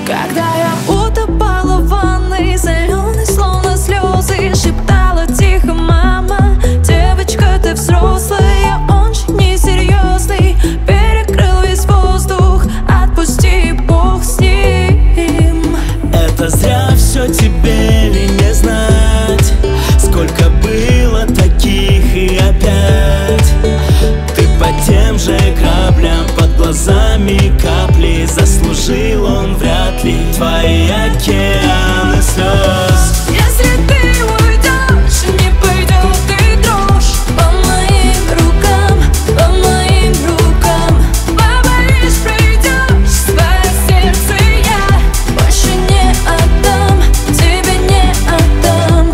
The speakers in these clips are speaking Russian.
Когда я утопала в ванной, соленой, словно слезы, шептала тихо: мама, девочка, ты взрослая, он же несерьезный. Перекрыл весь воздух, отпусти, Бог с ним. Это зря все, тебе ли не знать, сколько было таких и опять ты по тем же граблям, под глазами капли. Заслужил он вряд ли твои океаны слез. Если ты уйдешь, не пойдет и дрожь по моим рукам, по моим рукам. Побоишь, пройдешь свое сердце, я больше не отдам, тебе не отдам.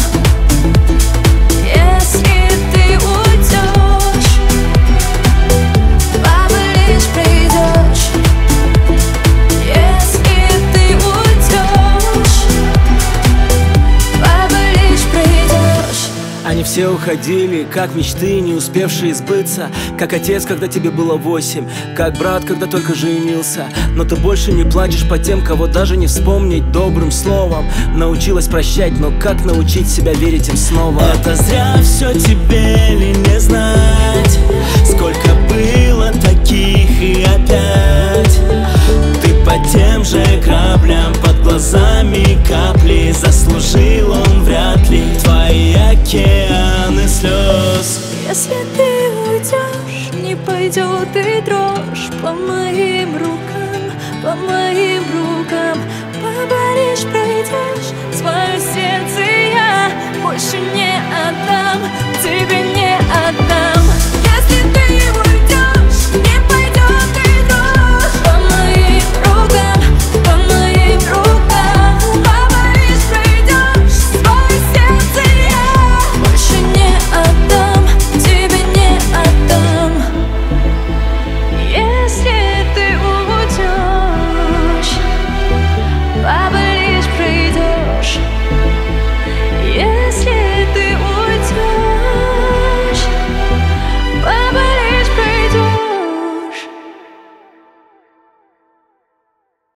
Если ты уйдешь, побоишь, пройдешь. Если ты уйдешь, побоишь, пройдешь. Они все уходили, как мечты, не успевшие сбыться. Как отец, когда тебе было 8, как брат, когда только женился. Но ты больше не плачешь по тем, кого даже не вспомнить добрым словом. Научилась прощать, но как научить себя верить им снова? Это зря все, тебе ли не знать, сколько было таких и опять ты по тем же граблям, под глазами капли. Заслужил он вряд ли твои океаны слез. Если ты уйдешь, не пойдет и дрожь по моим рукам.